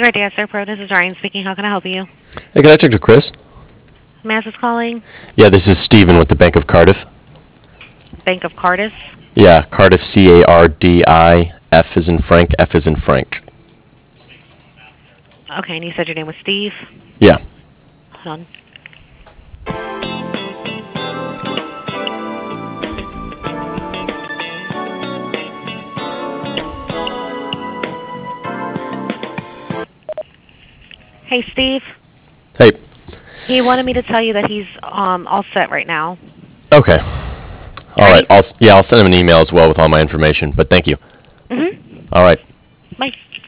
great day at Sir Pro. This is Ryan speaking. How can I help you? Hey, can I talk to Chris? Mass is calling. Yeah, this is Steven with the Bank of Cardiff. Bank of Cardiff. Yeah, Cardiff, Cardi, F is in Frank, F is in Frank. Okay, and you said your name was Steve. Yeah. Hold on. Hey, Steve. Hey. He wanted me to tell you that he's all set right now. Okay. All right. Right? I'll send him an email as well with all my information. But thank you. Mhm. All right. Bye.